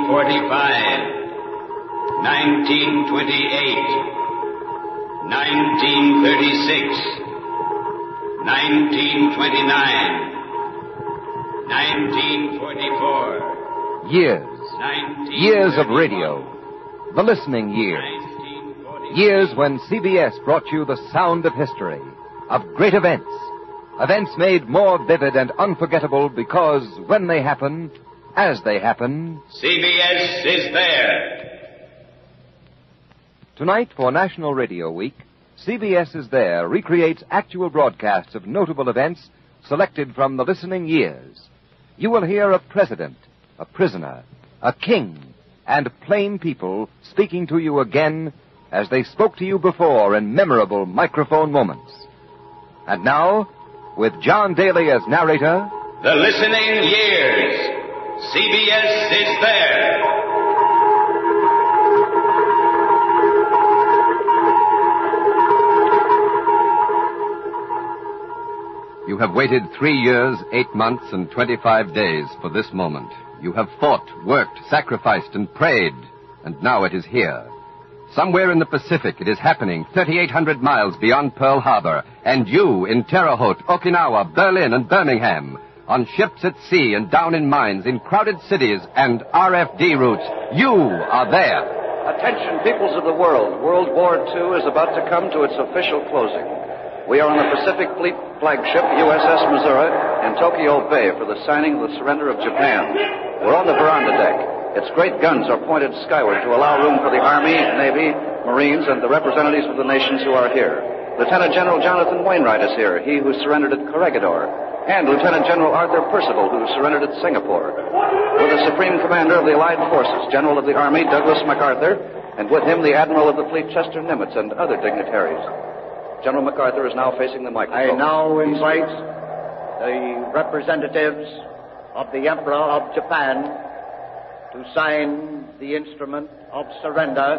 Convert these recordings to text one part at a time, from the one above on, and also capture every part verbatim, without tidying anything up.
forty-five, nineteen twenty-eight, nineteen thirty-six, nineteen twenty-nine, nineteen forty-four. Years. Years of radio. The listening years. Years when C B S brought you the sound of history, of great events. Events made more vivid and unforgettable because when they happen, as they happen... C B S is there. Tonight, for National Radio Week, C B S is There recreates actual broadcasts of notable events selected from the listening years. You will hear a president, a prisoner, a king, and plain people speaking to you again as they spoke to you before in memorable microphone moments. And now, with John Daly as narrator... The Listening Years. C B S is there. You have waited three years, eight months, and twenty-five days for this moment. You have fought, worked, sacrificed, and prayed, and now it is here. Somewhere in the Pacific it is happening, thirty-eight hundred miles beyond Pearl Harbor, and you in Terre Haute, Okinawa, Berlin, and Birmingham, on ships at sea and down in mines, in crowded cities and R F D routes, you are there. Attention, peoples of the world. World War Two is about to come to its official closing. We are on the Pacific Fleet flagship U S S Missouri in Tokyo Bay for the signing of the surrender of Japan. We're on the veranda deck. Its great guns are pointed skyward to allow room for the Army, Navy, Marines, and the representatives of the nations who are here. Lieutenant General Jonathan Wainwright is here, he who surrendered at Corregidor, and Lieutenant General Arthur Percival, who surrendered at Singapore. With the Supreme Commander of the Allied Forces, General of the Army Douglas MacArthur, and with him the Admiral of the Fleet Chester Nimitz and other dignitaries. General MacArthur is now facing the microphone. I now invite the representatives of the Emperor of Japan to sign the instrument of surrender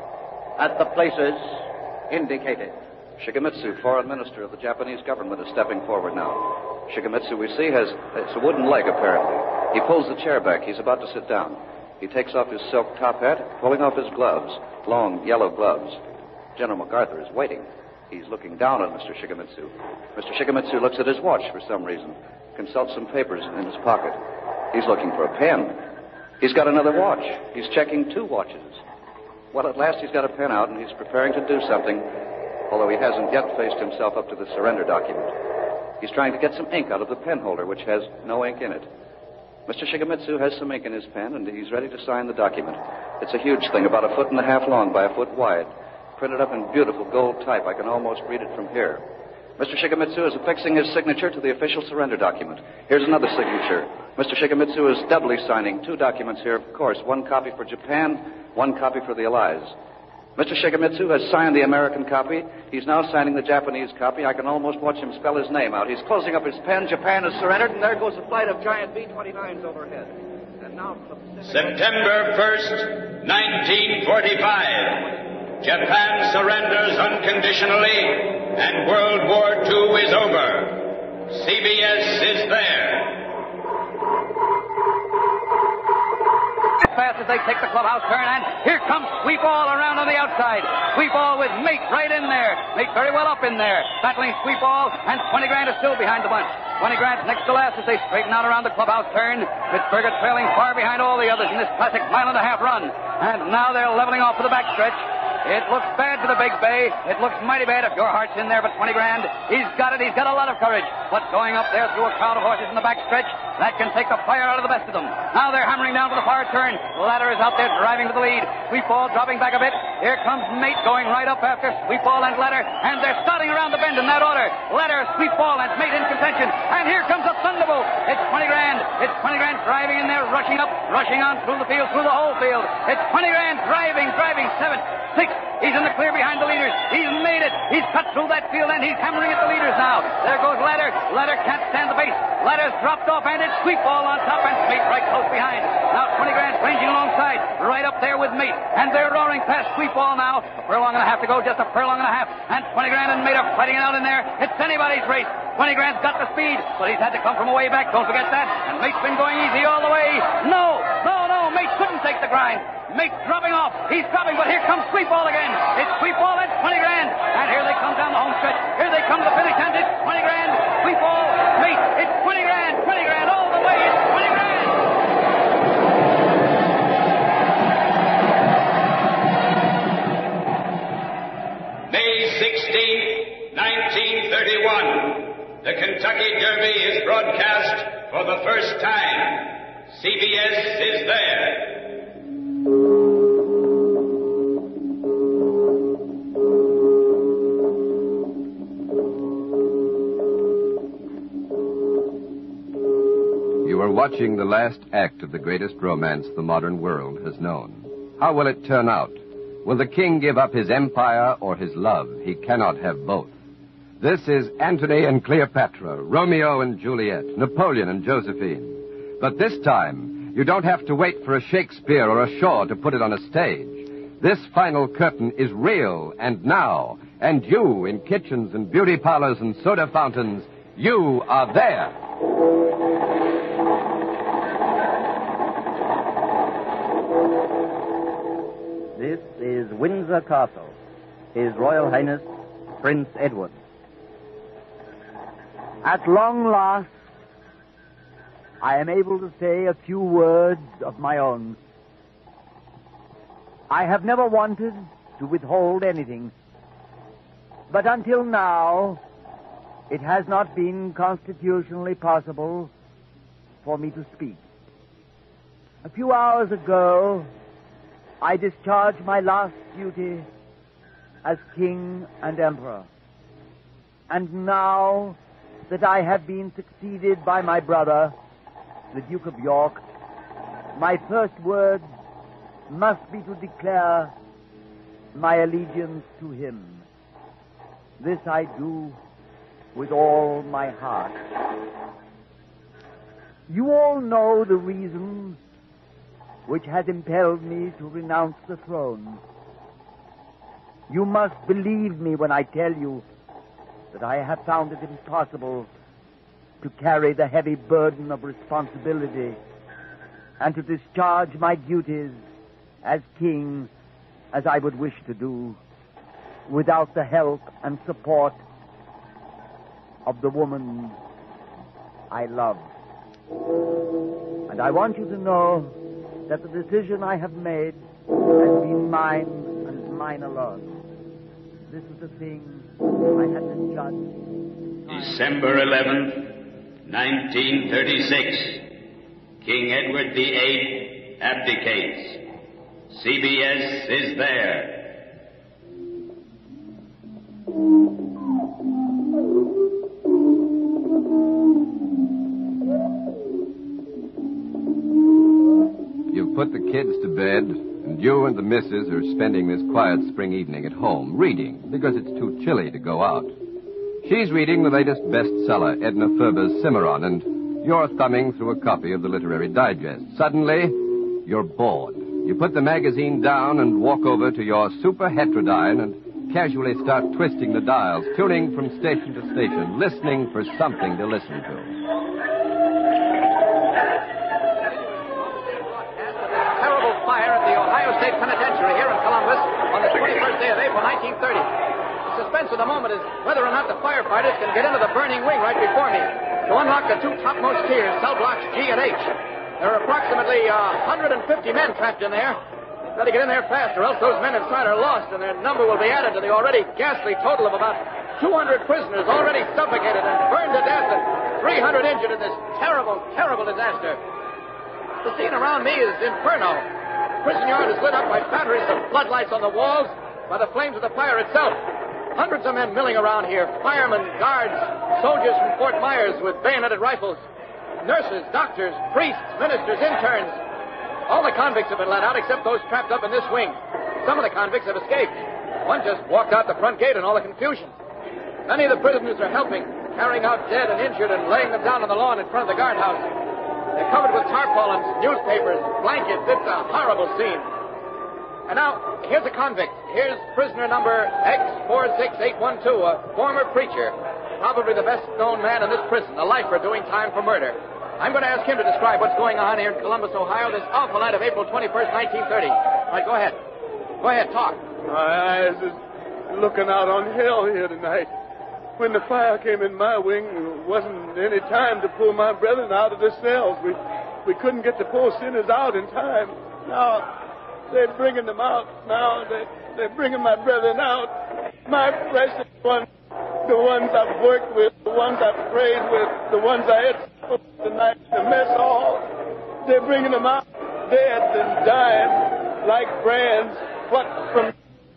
at the places indicated. Shigemitsu, foreign minister of the Japanese government, is stepping forward now. Shigemitsu, we see, has it's a wooden leg, apparently. He pulls the chair back. He's about to sit down. He takes off his silk top hat, pulling off his gloves, long yellow gloves. General MacArthur is waiting. He's looking down on Mister Shigemitsu. Mister Shigemitsu looks at his watch for some reason, consults some papers in his pocket. He's looking for a pen. He's got another watch. He's checking two watches. Well, at last he's got a pen out, and he's preparing to do something, although he hasn't yet faced himself up to the surrender document. He's trying to get some ink out of the pen holder, which has no ink in it. Mister Shigemitsu has some ink in his pen, and he's ready to sign the document. It's a huge thing, about a foot and a half long by a foot wide, printed up in beautiful gold type. I can almost read it from here. Mister Shigemitsu is affixing his signature to the official surrender document. Here's another signature. Mister Shigemitsu is doubly signing two documents here, of course. One copy for Japan, one copy for the Allies. Mister Shigemitsu has signed the American copy. He's now signing the Japanese copy. I can almost watch him spell his name out. He's closing up his pen. Japan has surrendered, and there goes a flight of giant B twenty-nines overhead. And now from the Pacific... September first, nineteen forty-five. Japan surrenders unconditionally, and World War Two is over. C B S is there. Fast as they take the clubhouse turn, and here comes Sweetball around on the outside. Sweetball with Mate right in there. Mate very well up in there. Battling Sweetball, and twenty grand is still behind the bunch. twenty grand next to last as they straighten out around the clubhouse turn. Pittsburgh trailing far behind all the others in this classic mile and a half run. And now they're leveling off for the backstretch. It looks bad for the Big Bay. It looks mighty bad if your heart's in there, but twenty grand. He's got it. He's got a lot of courage. But going up there through a crowd of horses in the backstretch, that can take the fire out of the best of them. Now they're hammering down to the far turn. Ladder is out there driving to the lead. Sweetball dropping back a bit. Here comes Mate going right up after Sweetball and Ladder, and they're starting around the bend in that order. Ladder, Sweetball, and Mate in contention. And here comes a thunderbolt. It's twenty grand. It's twenty grand driving in there, rushing up, rushing on through the field, through the whole field. It's twenty grand driving, driving, seven, six. He's in the clear behind the leaders. He's made it. He's cut through that field, and he's hammering at the leaders now. There goes Ladder. Ladder can't stand the pace. Ladder's dropped off, and it's Sweetball on top, and Mate right close behind. Now twenty grand ranging alongside, right up there with Mate, and they're roaring past Sweetball now. A furlong and a half to go, just a furlong and a half, and twenty grand and Mate are fighting it out in there. It's anybody's race. twenty grand's got the speed, but he's had to come from a way back. Don't forget that. And Mate's been going easy all the way. No, no, no. Mate couldn't take the grind. Mate dropping off. He's dropping, but here comes Sweetball again. It's Sweetball at twenty grand. And here they come down the home stretch. Here they come to the finish, and it's twenty grand. Sweetball, Mate, it's twenty grand, twenty grand all the way. It's twenty grand. May sixteenth, nineteen thirty-one. The Kentucky Derby is broadcast for the first time. C B S is there. You are watching the last act of the greatest romance the modern world has known. How will it turn out? Will the king give up his empire or his love? He cannot have both. This is Antony and Cleopatra, Romeo and Juliet, Napoleon and Josephine. But this time, you don't have to wait for a Shakespeare or a Shaw to put it on a stage. This final curtain is real and now, and you, in kitchens and beauty parlors and soda fountains, you are there. This is Windsor Castle, His Royal Highness Prince Edward. At long last, I am able to say a few words of my own. I have never wanted to withhold anything, but until now, it has not been constitutionally possible for me to speak. A few hours ago, I discharged my last duty as king and emperor. And now that I have been succeeded by my brother, the Duke of York, my first words must be to declare my allegiance to him. This I do with all my heart. You all know the reason which has impelled me to renounce the throne. You must believe me when I tell you that I have found it impossible to carry the heavy burden of responsibility and to discharge my duties as king as I would wish to do without the help and support of the woman I love. And I want you to know that the decision I have made has been mine and mine alone. This is the thing I had to judge. December eleventh, nineteen thirty-six. King Edward the Eighth abdicates. C B S is there. You've put the kids to bed, and you and the missus are spending this quiet spring evening at home, reading, because it's too chilly to go out. She's reading the latest bestseller, Edna Ferber's Cimarron, and you're thumbing through a copy of the Literary Digest. Suddenly, you're bored. You put the magazine down and walk over to your super heterodyne and casually start twisting the dials, tuning from station to station, listening for something to listen to. Terrible fire at the Ohio State Penitentiary here in Columbus on the twenty-first day of April, nineteen thirty. The suspense of the moment is whether or not the firefighters can get into the burning wing right before me to unlock the two topmost tiers, cell blocks G and H. There are approximately uh, one hundred fifty men trapped in there. They've got to get in there fast, or else those men inside are lost, and their number will be added to the already ghastly total of about two hundred prisoners already suffocated and burned to death, and three hundred injured in this terrible, terrible disaster. The scene around me is inferno. The prison yard is lit up by batteries of floodlights on the walls, by the flames of the fire itself. Hundreds of men milling around here, firemen, guards, soldiers from Fort Myers with bayoneted rifles, nurses, doctors, priests, ministers, interns. All the convicts have been let out except those trapped up in this wing. Some of the convicts have escaped. One just walked out the front gate in all the confusion. Many of the prisoners are helping, carrying out dead and injured and laying them down on the lawn in front of the guardhouse. They're covered with tarpaulins, newspapers, blankets. It's a horrible scene. And now, here's a convict. Here's prisoner number X four six eight one two, a former preacher. Probably the best-known man in this prison, a lifer doing time for murder. I'm going to ask him to describe what's going on here in Columbus, Ohio, this awful night of April twenty-first, nineteen thirty. All right, go ahead. Go ahead, talk. My eyes is looking out on hell here tonight. When the fire came in my wing, there wasn't any time to pull my brethren out of their cells. We we couldn't get the poor sinners out in time. Now, they're bringing them out. Now, they, they're bringing my brethren out. My precious ones, the ones I've worked with, the ones I've prayed with, the ones I had tonight, the mess hall. They're bringing them out dead and dying like brands plucked from...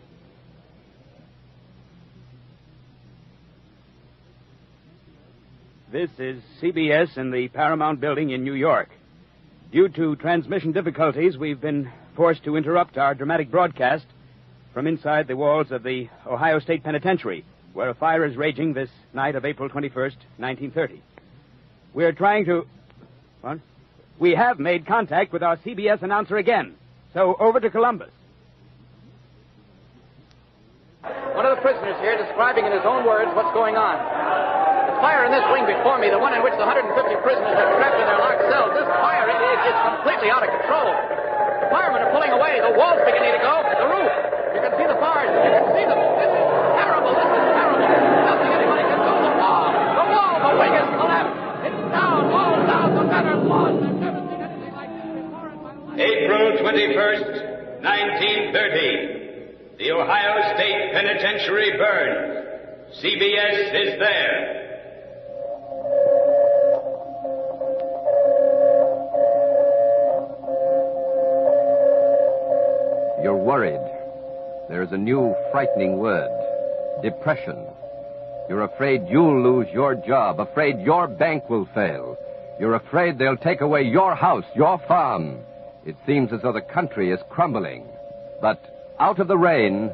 This is C B S in the Paramount Building in New York. Due to transmission difficulties, we've been forced to interrupt our dramatic broadcast from inside the walls of the Ohio State Penitentiary, where a fire is raging this night of April twenty-first, nineteen thirty. We're trying to... What? We have made contact with our C B S announcer again. So, over to Columbus. One of the prisoners here describing in his own words what's going on. The fire in this wing before me, the one in which the one hundred fifty prisoners are trapped in their locked cells, this fire, it, it, it's completely out of control. The firemen are pulling away. The wall's beginning to go. The roof. You can see the bars. You can see them. This is terrible. This is terrible. Nothing anybody can do. The wall. The wall. The wing is collapsed. It's down. All down. The gutter lost. I've never seen anything like this before in my life. April twenty-first, nineteen thirty. The Ohio State Penitentiary burns. C B S is there. You're worried. There's a new frightening word. Depression. You're afraid you'll lose your job, afraid your bank will fail. You're afraid they'll take away your house, your farm. It seems as though the country is crumbling. But out of the rain...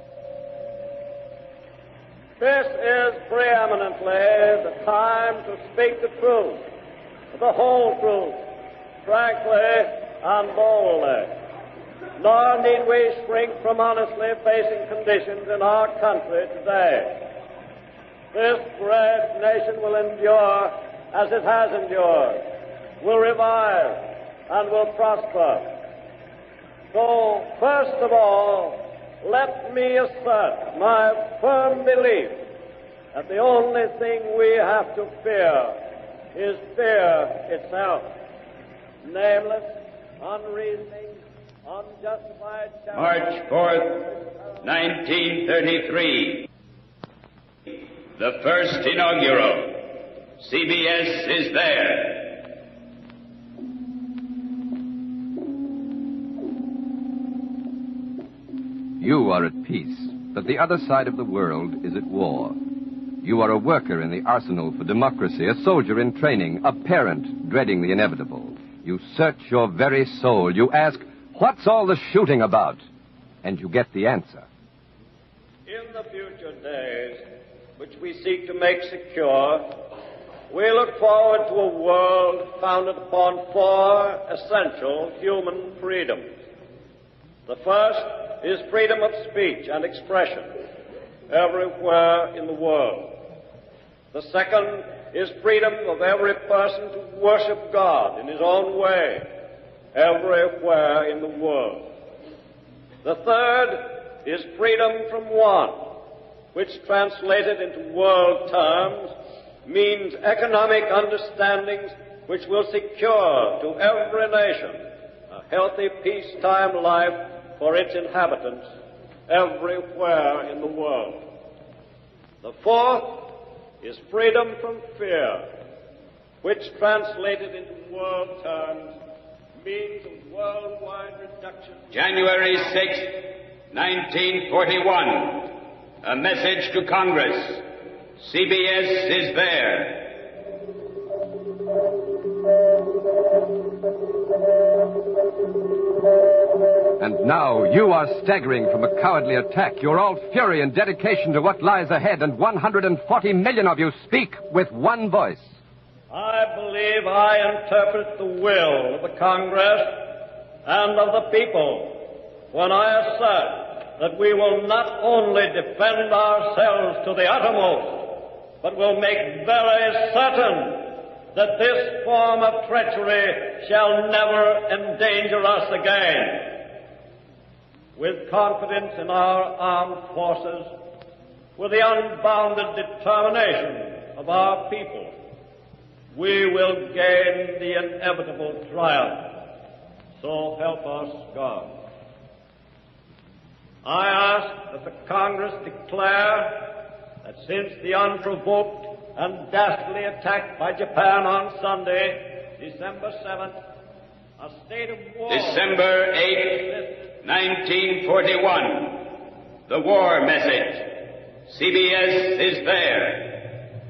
This is preeminently the time to speak the truth, the whole truth, frankly and boldly. Nor need we shrink from honestly facing conditions in our country today. This great nation will endure as it has endured, will revive, and will prosper. So, first of all, let me assert my firm belief that the only thing we have to fear is fear itself. Nameless, unreasoning, unjustified... March fourth, nineteen thirty-three. The first inaugural. C B S is there. You are at peace, but the other side of the world is at war. You are a worker in the arsenal for democracy, a soldier in training, a parent dreading the inevitable. You search your very soul. You ask, what's all the shooting about? And you get the answer. In the future days, which we seek to make secure, we look forward to a world founded upon four essential human freedoms. The first is freedom of speech and expression everywhere in the world. The second is freedom of every person to worship God in his own way everywhere in the world. The third is freedom from want, which translated into world terms means economic understandings which will secure to every nation a healthy peacetime life for its inhabitants everywhere in the world. The fourth is freedom from fear, which translated into world terms means a worldwide reduction. January sixth, nineteen forty-one. A message to Congress. C B S is there. And now you are staggering from a cowardly attack. You're all fury and dedication to what lies ahead, and one hundred forty million of you speak with one voice. I believe I interpret the will of the Congress and of the people when I assert that we will not only defend ourselves to the uttermost, but will make very certain that this form of treachery shall never endanger us again. With confidence in our armed forces, with the unbounded determination of our people, we will gain the inevitable triumph. So help us God. I ask that the Congress declare that since the unprovoked and dastardly attack by Japan on Sunday, December seventh, a state of war... December eighth, nineteen forty-one. The war message. C B S is there.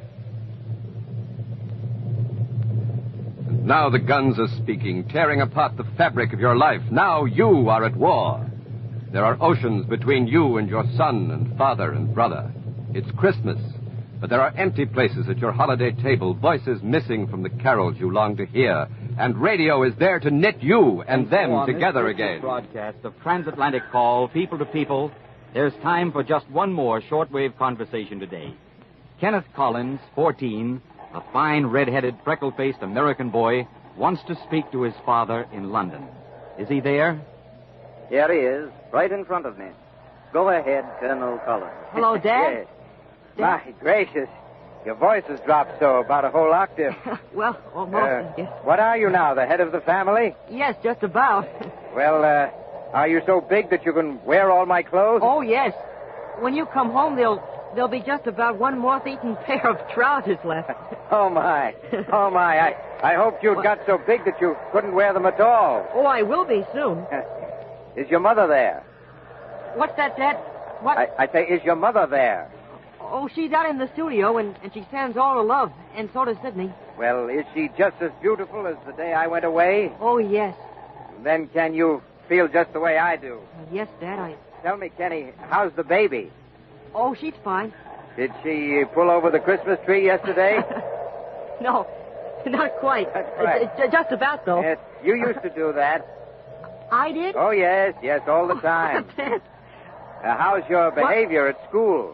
And now the guns are speaking, tearing apart the fabric of your life. Now you are at war. There are oceans between you and your son and father and brother. It's Christmas, but there are empty places at your holiday table, voices missing from the carols you long to hear, and radio is there to knit you and, and them so together again. Broadcast of transatlantic call, people to people, there's time for just one more shortwave conversation today. Kenneth Collins, fourteen, a fine, red-headed, freckle-faced American boy, wants to speak to his father in London. Is he there? Here he is, right in front of me. Go ahead, Colonel Collins. Hello, Dad. Yes. My gracious, your voice has dropped so, about a whole octave. Well, almost, Uh, I guess. what are you now, the head of the family? Yes, just about. Well, uh, are you so big that you can wear all my clothes? Oh, yes. When you come home, there'll there'll be just about one moth-eaten pair of trousers left. Oh, my. Oh, my. I, I hoped you'd What? got so big that you couldn't wear them at all. Oh, I will be soon. Is your mother there? What's that, Dad? What? I, I say, is your mother there? Oh, she's out in the studio, and, and she sends all her love, and so does Sidney. Well, is she just as beautiful as the day I went away? Oh, yes. Then can you feel just the way I do? Uh, yes, Dad, I... Tell me, Kenny, how's the baby? Oh, she's fine. Did she pull over the Christmas tree yesterday? No, not quite. That's right. Uh, j- just about, though. Yes, you used to do that. I did? Oh, yes, yes, all the time. Dad. Uh, how's your behavior at school?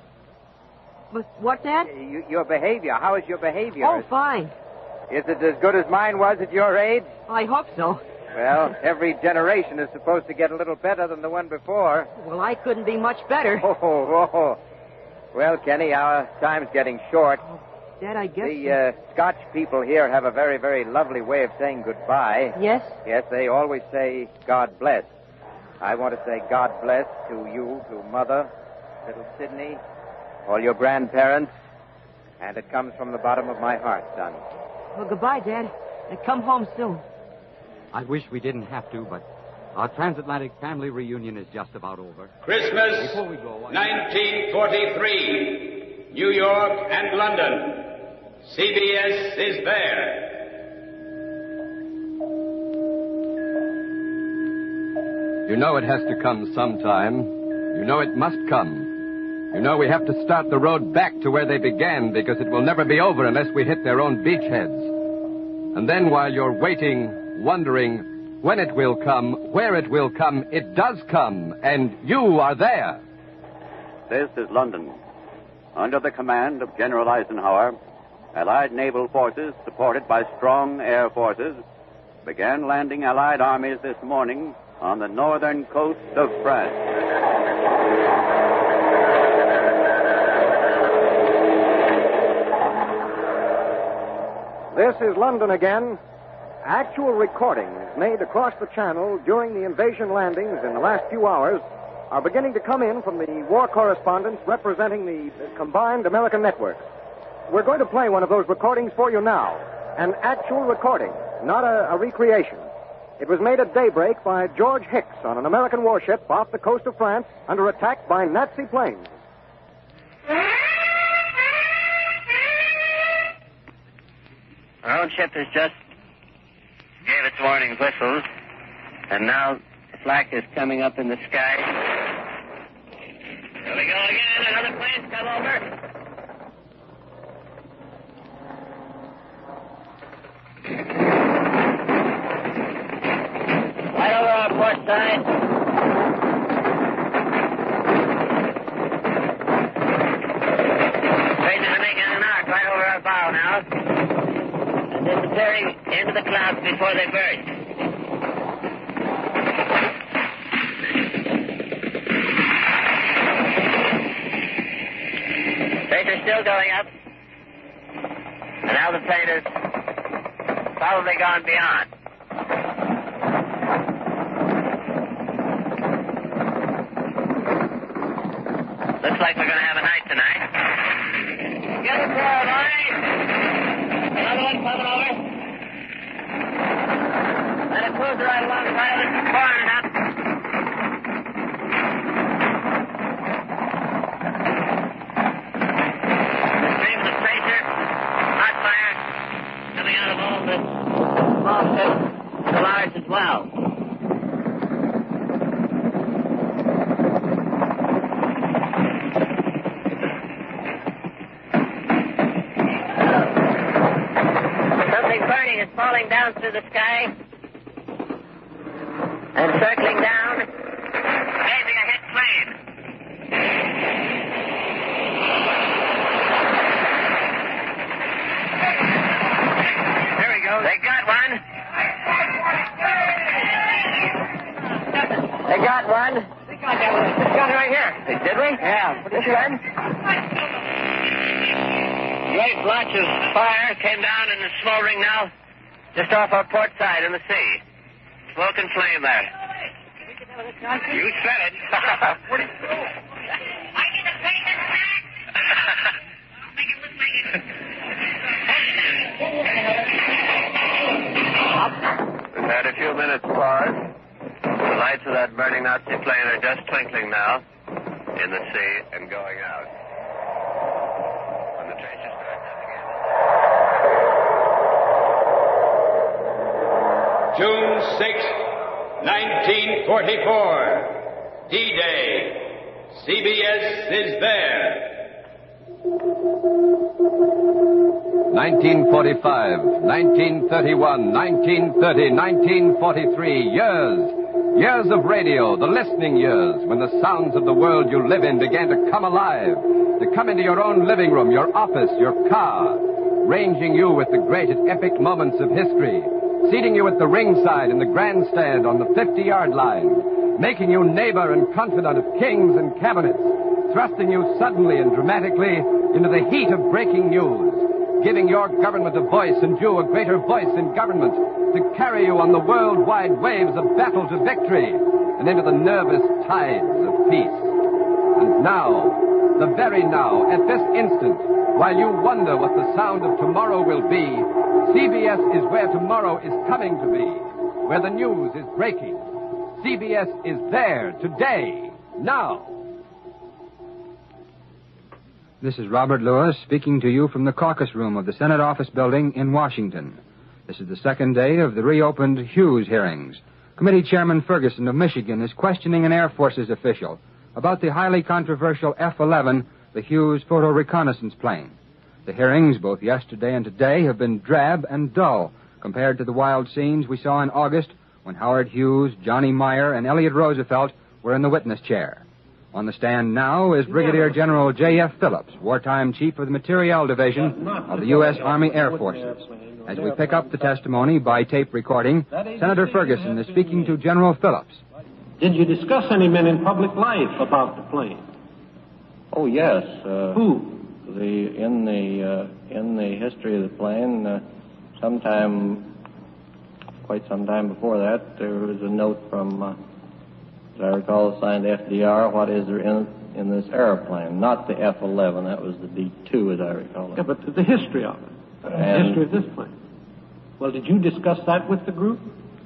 But what, Dad? You, your behavior. How is your behavior? Oh, fine. Is it as good as mine was at your age? I hope so. Well, every generation is supposed to get a little better than the one before. Well, I couldn't be much better. Oh, oh, oh. Well, Kenny, our time's getting short. Oh, Dad, I guess... The uh, Scotch people here have a very, very lovely way of saying goodbye. Yes? Yes, they always say, God bless. I want to say God bless to you, to Mother, little Sidney, all your grandparents, and it comes from the bottom of my heart, son. Well, goodbye, Dad. And come home soon. I wish we didn't have to, but our transatlantic family reunion is just about over. Christmas Before we go, I... nineteen forty-three. New York and London. C B S is there. You know it has to come sometime. You know it must come. You know we have to start the road back to where they began because it will never be over unless we hit their own beachheads. And then while you're waiting, wondering when it will come, where it will come, it does come, and you are there. This is London. Under the command of General Eisenhower, Allied naval forces, supported by strong air forces, began landing Allied armies this morning on the northern coast of France. This is London again. Actual recordings made across the channel during the invasion landings in the last few hours are beginning to come in from the war correspondents representing the combined American networks. We're going to play one of those recordings for you now. An actual recording, not a, a recreation. It was made at daybreak by George Hicks on an American warship off the coast of France under attack by Nazi planes. Our own ship has just gave its warning whistles, and now the flak is coming up in the sky. Here we go again. Another plane's come over. Right over our port side. Faces are making an arc right over our bow now. disappearing into the clouds before they burst. Pressure's still going up. And now the plane has probably gone beyond. Looks like we're going to have a night tonight. Get it there, boys. Another one coming over. Let it cruise right alongside of this corner now. The streams of pressure, hot fire, coming out of all the small ships, the large as well. Falling down through the sky and circling down, grazing a hit plane. There we go. They got one. They got one. They got that one. They got it right here. Did we? Yeah. This one. Great blotch of fire came down and is smoldering now. Just off our port side in the sea. Smoke and flame there. You said it. What is it? I need to pay this back. I'll make it look like it. We've had a few minutes pause. The lights of that burning Nazi plane are just twinkling now in the sea and going out. When the trenches start nothing in. June sixth, nineteen forty-four. D-Day. C B S is there. nineteen forty-five, nineteen thirty-one, nineteen thirty, nineteen forty-three. Years. Years of radio, the listening years, when the sounds of the world you live in began to come alive, to come into your own living room, your office, your car, ranging you with the great and epic moments of history, seating you at the ringside in the grandstand on the fifty-yard line, making you neighbor and confidant of kings and cabinets, thrusting you suddenly and dramatically into the heat of breaking news, giving your government a voice and you a greater voice in government, to carry you on the worldwide waves of battle to victory and into the nervous tides of peace. And now, the very now, at this instant, while you wonder what the sound of tomorrow will be, C B S is where tomorrow is coming to be, where the news is breaking. C B S is there today, now. This is Robert Lewis speaking to you from the caucus room of the Senate Office Building in Washington. This is the second day of the reopened Hughes hearings. Committee Chairman Ferguson of Michigan is questioning an Air Forces official about the highly controversial F eleven, the Hughes photo reconnaissance plane. The hearings, both yesterday and today, have been drab and dull compared to the wild scenes we saw in August when Howard Hughes, Johnny Meyer, and Elliot Roosevelt were in the witness chair. On the stand now is Brigadier General J F. Phillips, wartime chief of the Materiel Division of the U S. Army Air Forces. As we pick up the testimony by tape recording, Senator Ferguson is speaking to General Phillips. Did you discuss any men in public life about the plane? Oh, yes. Uh, Who? The in the uh, in the history of the plane, uh, sometime, quite some time before that, there was a note from, uh, as I recall, signed F D R. What is there in in this airplane? Not the F eleven. That was the D two, as I recall. Yeah, but the history of it. The And- history of this plane. Well, did you discuss that with the group?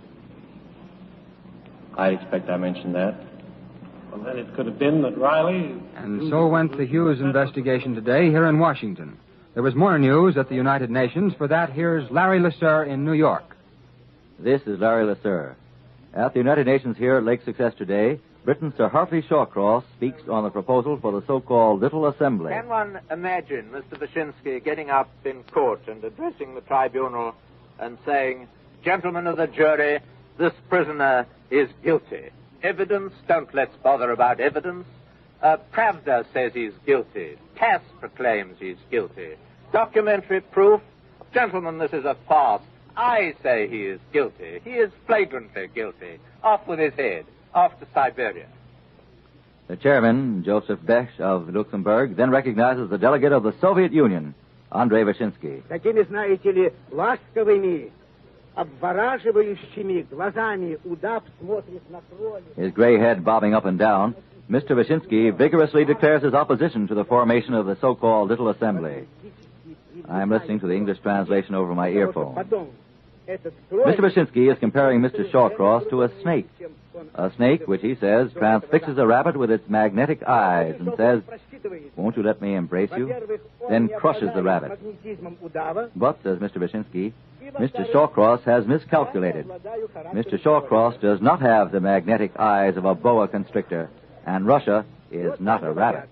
I expect I mentioned that. Well, then it could have been that Riley... And so went the Hughes investigation today here in Washington. There was more news at the United Nations. For that, here's Larry Lasser in New York. This is Larry Lasser. At the United Nations here at Lake Success today, Britain's Sir Hartley Shawcross speaks on the proposal for the so-called Little Assembly. Can one imagine Mister Wyszynski getting up in court and addressing the tribunal and saying, "Gentlemen of the jury, this prisoner is guilty. Evidence, don't let's bother about evidence. Uh, Pravda says he's guilty. TASS proclaims he's guilty. Documentary proof, Gentlemen, this is a farce. I say he is guilty. He is flagrantly guilty. Off with his head. Off to Siberia. The chairman, Joseph Bech of Luxembourg, then recognizes the delegate of the Soviet Union, Andrei Vyshinsky. Такими, знаете ли, ласковыми, обвораживающими глазами удав смотрит на кролика. His gray head bobbing up and down, Mister Vyshinsky vigorously declares his opposition to the formation of the so-called Little Assembly. I am listening to the English translation over my earphone. Mister Vyshinsky is comparing Mister Shawcross to a snake. A snake, which he says transfixes a rabbit with its magnetic eyes and says, "Won't you let me embrace you?" Then crushes the rabbit. But, says Mister Vyshinsky, Mister Shawcross has miscalculated. Mister Shawcross does not have the magnetic eyes of a boa constrictor, and Russia is not a rabbit.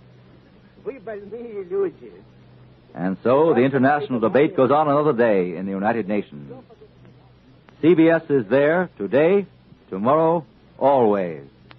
And so the international debate goes on another day in the United Nations. C B S is there today, tomorrow, always.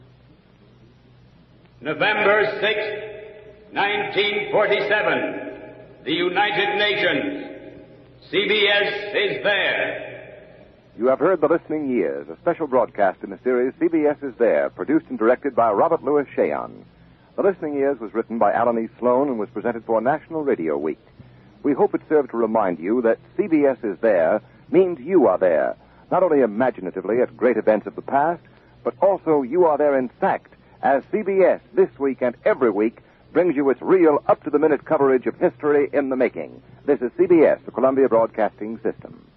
November sixth, nineteen forty-seven. The United Nations. C B S is there. You have heard The Listening Years, a special broadcast in the series C B S is There, produced and directed by Robert Louis Cheon. The Listening Years was written by Alan E. Sloan and was presented for National Radio Week. We hope it served to remind you that C B S is there means you are there, not only imaginatively at great events of the past, but also you are there in fact, as C B S this week and every week brings you its real up-to-the-minute coverage of history in the making. This is C B S, the Columbia Broadcasting System.